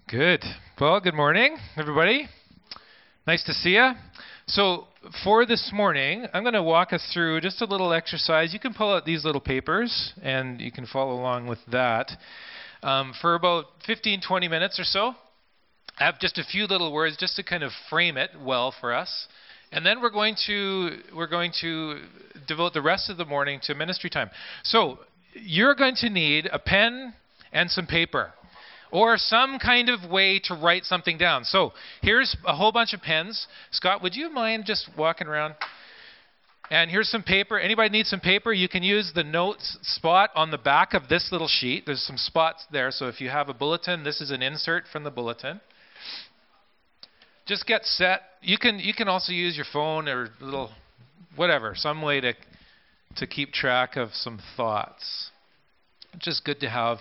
Good. Well, good morning, everybody. Nice to see you. So, for this morning, I'm going to walk us through just a little exercise. You can pull out these little papers, and you can follow along with that. For about 15, 20 minutes or so, I have just a few little words just to kind of frame it well for us. And then we're going to devote the rest of the morning to ministry time. So, you're going to need a pen and some paper, or some kind of way to write something down. So here's a whole bunch of pens. Scott, would you mind just walking around? And here's some paper. Anybody need some paper? You can use the notes spot on the back of this little sheet. There's some spots there. So if you have a bulletin, this is an insert from the bulletin. Just get set. You can also use your phone or little whatever, some way to keep track of some thoughts. It's just good to have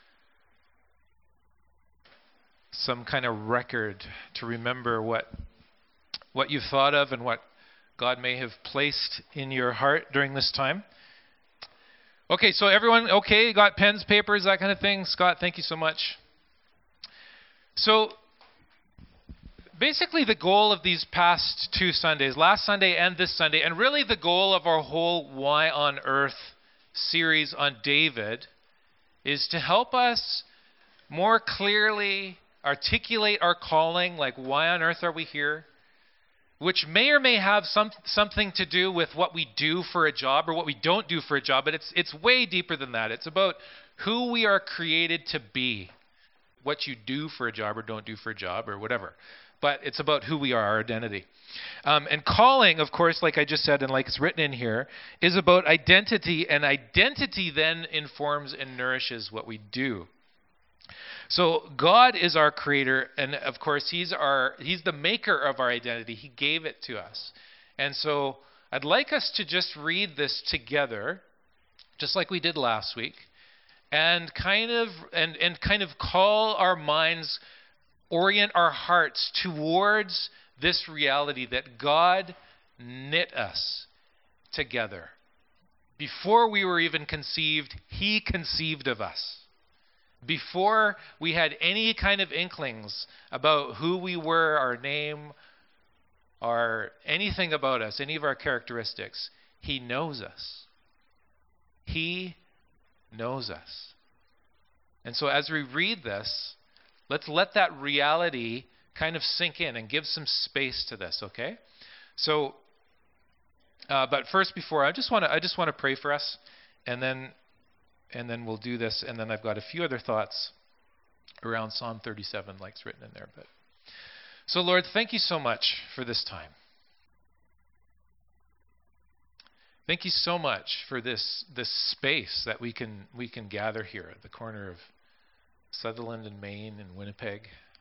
some kind of record to remember what you've thought of and what God may have placed in your heart during this time. Okay, so everyone, okay, you got pens, papers, that kind of thing? Scott, thank you so much. So, basically the goal of these past two Sundays, last Sunday and this Sunday, and really the goal of our whole Why on Earth series on David, is to help us more clearly articulate our calling, like why on earth are we here, which may or may have something to do with what we do for a job or what we don't do for a job, but it's way deeper than that. It's about who we are created to be, what you do for a job or don't do for a job or whatever. But it's about who we are, our identity. And calling, of course, like I just said and like it's written in here, is about identity, and identity then informs and nourishes what we do. So God is our creator, and of course He's the maker of our identity. He gave it to us. And so I'd like us to just read this together, just like we did last week, and kind of call our minds, orient our hearts towards this reality that God knit us together. Before we were even conceived, He conceived of us. Before we had any kind of inklings about who we were, our name, or anything about us, any of our characteristics, He knows us. He knows us. And so as we read this, let's let that reality kind of sink in and give some space to this, okay? So, but first, before I just want to pray for us, and then we'll do this, and then I've got a few other thoughts around Psalm 37, like it's written in there. But so, Lord, thank you so much for this time. Thank you so much for this space that we can gather here at the corner of Sutherland and Main and Winnipeg.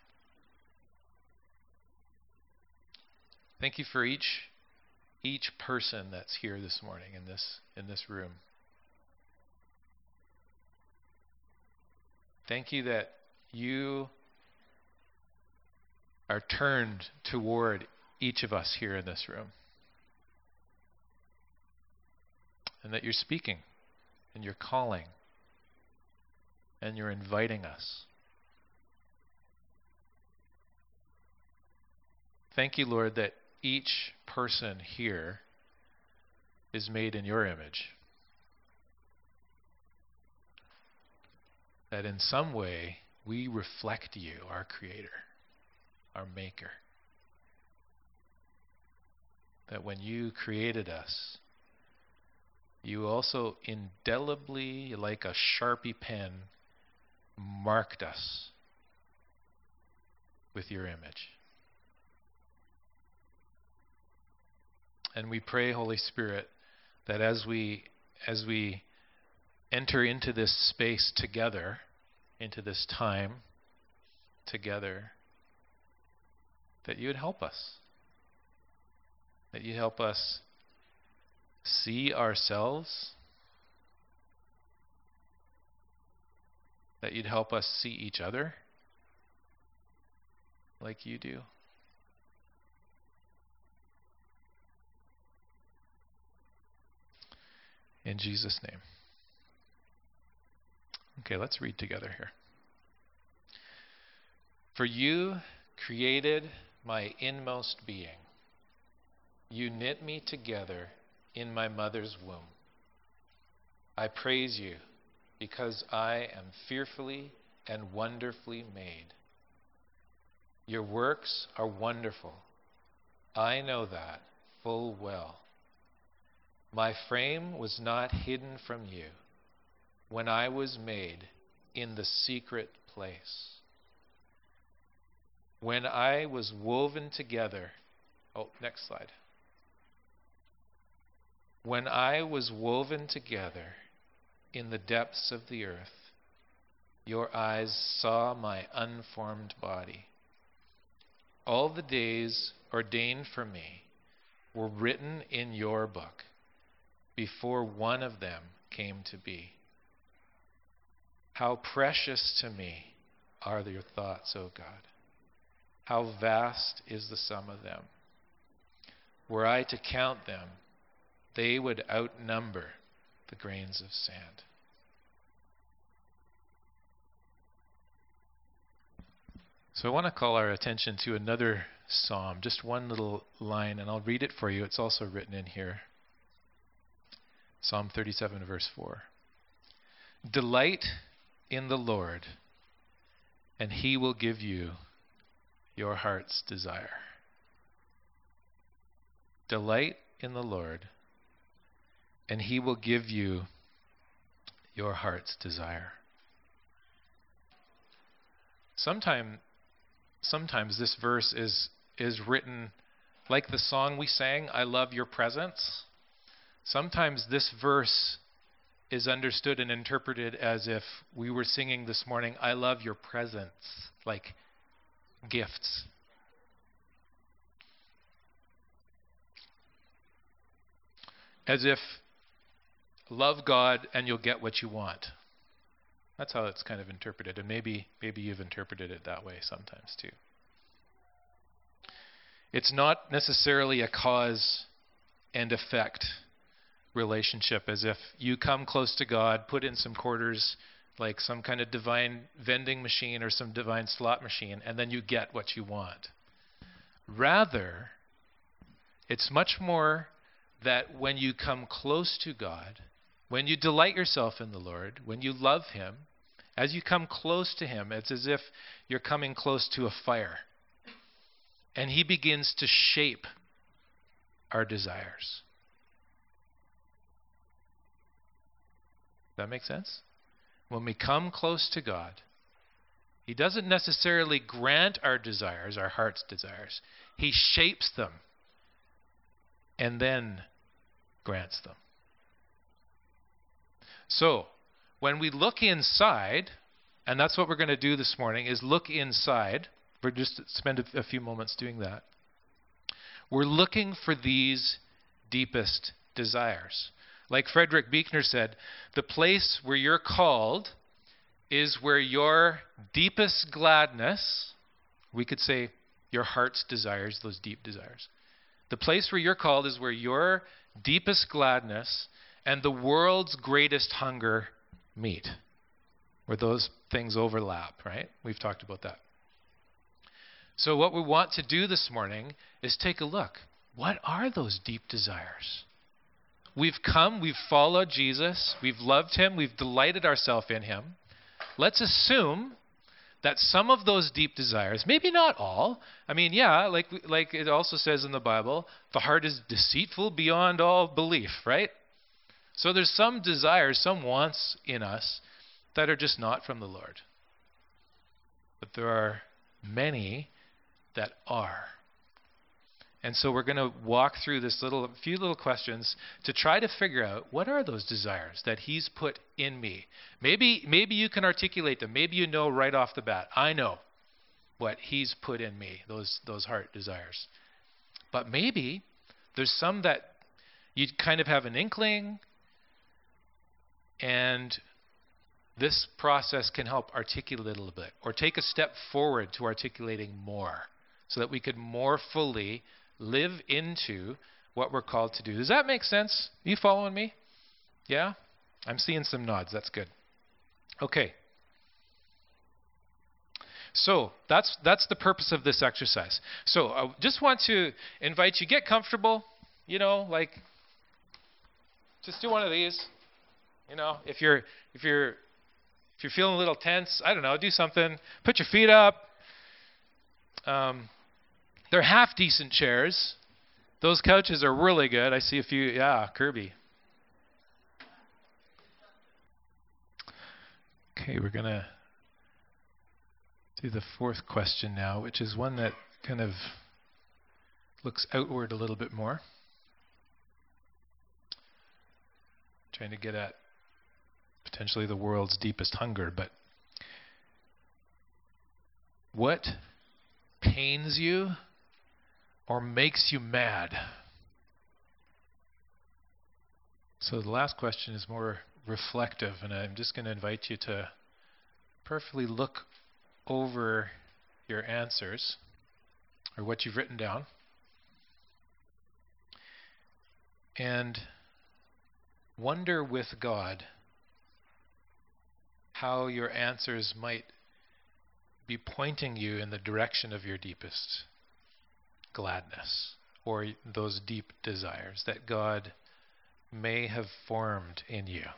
Thank you for each person that's here this morning in this room. Thank you that you are turned toward each of us here in this room. And that you're speaking, and you're calling, and you're inviting us. Thank you, Lord, that each person here is made in your image. That in some way we reflect you, our Creator, our Maker. That when you created us, you also indelibly, like a Sharpie pen, marked us with your image. And we pray, Holy Spirit, that as we enter into this space together, into this time together, that you would help us. That you help us see ourselves. That you'd help us see each other like you do. In Jesus' name. Okay, let's read together here. For you created my inmost being. You knit me together in my mother's womb. I praise you because I am fearfully and wonderfully made. Your works are wonderful. I know that full well. My frame was not hidden from you when I was made in the secret place. When I was woven together, next slide. When I was woven together in the depths of the earth, your eyes saw my unformed body. All the days ordained for me were written in your book before one of them came to be. How precious to me are your thoughts, O God. How vast is the sum of them. Were I to count them, they would outnumber the grains of sand. So I want to call our attention to another psalm, just one little line, and I'll read it for you. It's also written in here. Psalm 37, verse 4. Delight in the Lord, and he will give you your heart's desire. Delight in the Lord, and he will give you your heart's desire. Sometimes this verse is written like the song we sang, I Love Your Presence. Sometimes this verse is understood and interpreted as if we were singing this morning, I love your presence, like gifts. As if love God and you'll get what you want. That's how it's kind of interpreted, and maybe you've interpreted it that way sometimes too. It's not necessarily a cause and effect relationship, as if you come close to God, put in some quarters, like some kind of divine vending machine or some divine slot machine, and then you get what you want. Rather, it's much more that when you come close to God, when you delight yourself in the Lord, when you love him, as you come close to him, it's as if you're coming close to a fire. And he begins to shape our desires. That make sense? When we come close to God, he doesn't necessarily grant our desires, our heart's desires. He shapes them and then grants them. So, when we look inside, and that's what we're going to do this morning, is look inside. We're just spend a few moments doing that. We're looking for these deepest desires. Like Frederick Buechner said, the place where you're called is where your deepest gladness, we could say your heart's desires, those deep desires. The place where you're called is where your deepest gladness and the world's greatest hunger meet, where those things overlap, right? We've talked about that. So what we want to do this morning is take a look. What are those deep desires? We've come, we've followed Jesus, we've loved him, we've delighted ourselves in him. Let's assume that some of those deep desires, maybe not all, I mean, yeah, like it also says in the Bible, the heart is deceitful beyond all belief, right? So there's some desires, some wants in us that are just not from the Lord. But there are many that are. And so we're going to walk through this few little questions to try to figure out what are those desires that he's put in me. Maybe you can articulate them. Maybe you know right off the bat. I know what he's put in me, those heart desires. But maybe there's some that you kind of have an inkling, and this process can help articulate a little bit or take a step forward to articulating more so that we could more fully live into what we're called to do. Does that make sense? Are you following me? Yeah? I'm seeing some nods. That's good. Okay. So that's the purpose of this exercise. So I just want to invite you, get comfortable, like just do one of these. If you're feeling a little tense, I don't know, do something. Put your feet up. They're half decent chairs. Those couches are really good. I see a few. Yeah, Kirby. Okay, we're going to do the fourth question now, which is one that kind of looks outward a little bit more. Trying to get at potentially the world's deepest hunger, but what pains you or makes you mad? So the last question is more reflective, and I'm just going to invite you to perfectly look over your answers or what you've written down and wonder with God how your answers might be pointing you in the direction of your deepest gladness or those deep desires that God may have formed in you.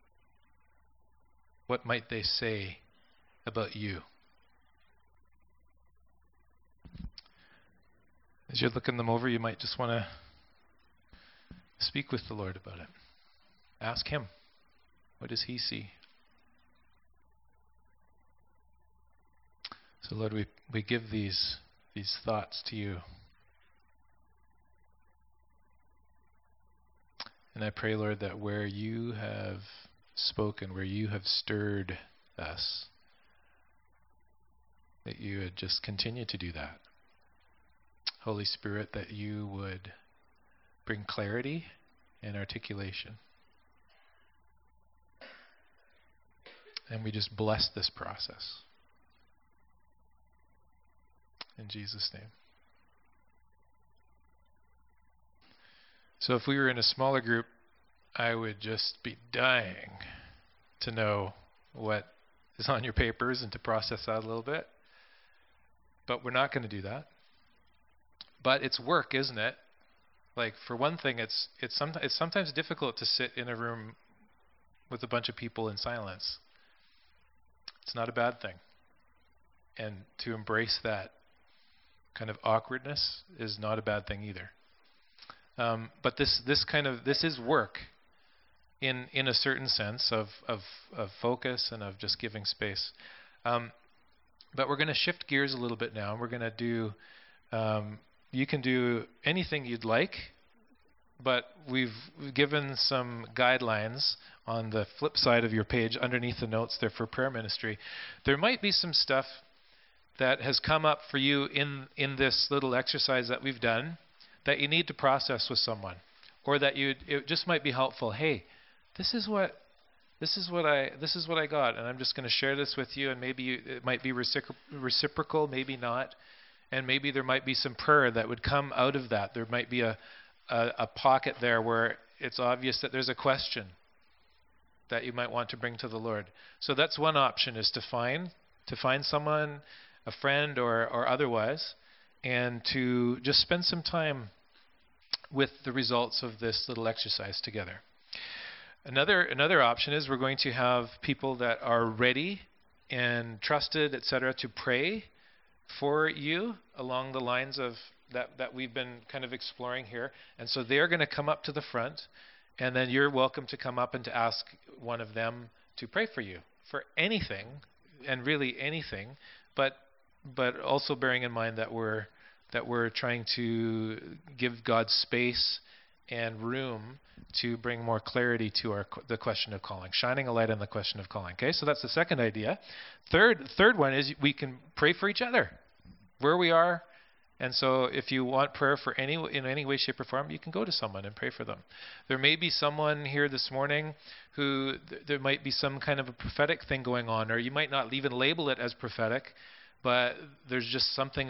What might they say about you? As you're looking them over, you might just want to speak with the Lord about it. Ask Him, what does He see? So Lord, we give these thoughts to you. And I pray, Lord, that where you have spoken, where you have stirred us, that you would just continue to do that. Holy Spirit, that you would bring clarity and articulation. And we just bless this process. In Jesus' name. So if we were in a smaller group, I would just be dying to know what is on your papers and to process that a little bit. But we're not going to do that. But it's work, isn't it? Like, for one thing, it's sometimes difficult to sit in a room with a bunch of people in silence. It's not a bad thing. And to embrace that kind of awkwardness is not a bad thing either. But this is work in a certain sense of focus and of just giving space. But we're going to shift gears a little bit now. We're going to do. You can do anything you'd like, but we've given some guidelines on the flip side of your page underneath the notes there for prayer ministry. There might be some stuff that has come up for you in this little exercise that we've done that you need to process with someone, or that it just might be helpful. Hey, this is what I got, and I'm just going to share this with you, and maybe it might be reciprocal, maybe not, and maybe there might be some prayer that would come out of that. There might be a pocket there where it's obvious that there's a question that you might want to bring to the Lord. So that's one option, is to find someone, a friend or otherwise, and to just spend some time with the results of this little exercise together. Another option is we're going to have people that are ready and trusted, etc., to pray for you along the lines of that we've been kind of exploring here. And so they're going to come up to the front, and then you're welcome to come up and to ask one of them to pray for you for anything, and really anything, but also bearing in mind that we're trying to give God space and room to bring more clarity to the question of calling, shining a light on the question of calling. Okay, so that's the second idea. Third one is we can pray for each other where we are. And so if you want prayer in any way, shape, or form, you can go to someone and pray for them. There may be someone here this morning who there might be some kind of a prophetic thing going on, or you might not even label it as prophetic, but there's just something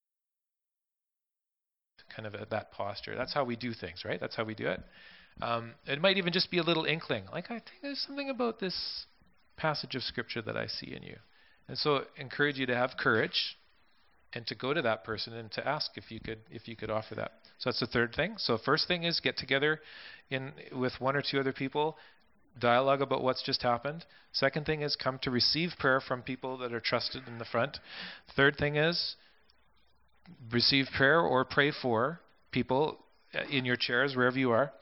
kind of at that posture. That's how we do things, right? That's how we do it. It might even just be a little inkling. Like, I think there's something about this passage of Scripture that I see in you. And so I encourage you to have courage and to go to that person and to ask if you could offer that. So that's the third thing. So first thing is get together with one or two other people, dialogue about what's just happened. Second thing is come to receive prayer from people that are trusted in the front. Third thing is receive prayer or pray for people in your chairs, wherever you are.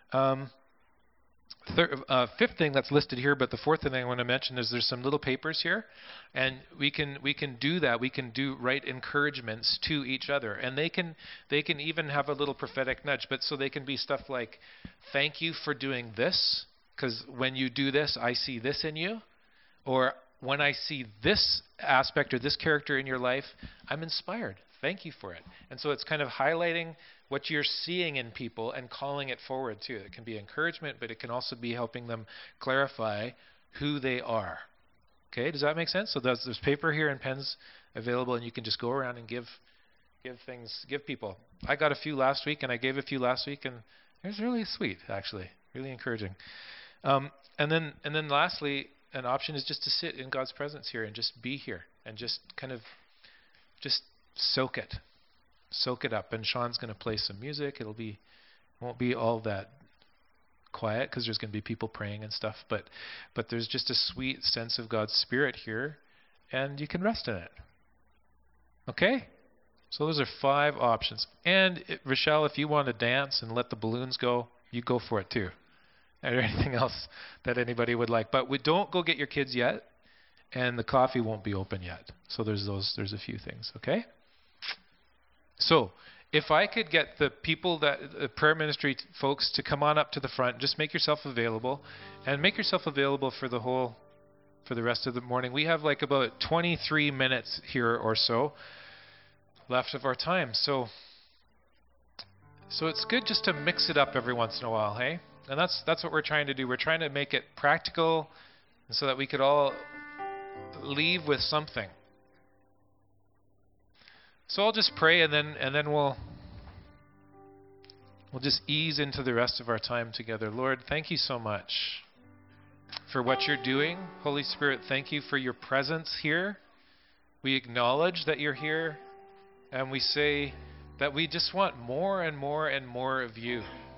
Fifth thing that's listed here, but the fourth thing I want to mention is there's some little papers here, and we can do that. We can write encouragements to each other, and they can even have a little prophetic nudge. But so they can be stuff like, "Thank you for doing this, because when you do this, I see this in you," or "When I see this aspect or this character in your life, I'm inspired. Thank you for it." And so it's kind of highlighting what you're seeing in people and calling it forward too. It can be encouragement, but it can also be helping them clarify who they are. Okay, does that make sense? So there's paper here and pens available, and you can just go around and give people. I got a few last week, and I gave a few last week, and it was really sweet, actually, really encouraging. And then lastly, an option is just to sit in God's presence here and just be here and just kind of just soak it up. And Sean's going to play some music. Won't be all that quiet because there's going to be people praying and stuff, but there's just a sweet sense of God's Spirit here, and you can rest in it. Okay? So those are 5 options. And Rochelle, if you want to dance and let the balloons go, you go for it too. Or anything else that anybody would like. But don't go get your kids yet, and the coffee won't be open yet. So there's a few things, okay? So, if I could get the people the prayer ministry folks to come on up to the front, just make yourself available, and make yourself available for the rest of the morning. We have like about 23 minutes here or so left of our time. So it's good just to mix it up every once in a while, hey? And that's what we're trying to do. We're trying to make it practical so that we could all leave with something. So I'll just pray, and then we'll just ease into the rest of our time together. Lord, thank you so much for what you're doing. Holy Spirit, thank you for your presence here. We acknowledge that you're here, and we say that we just want more and more and more of you.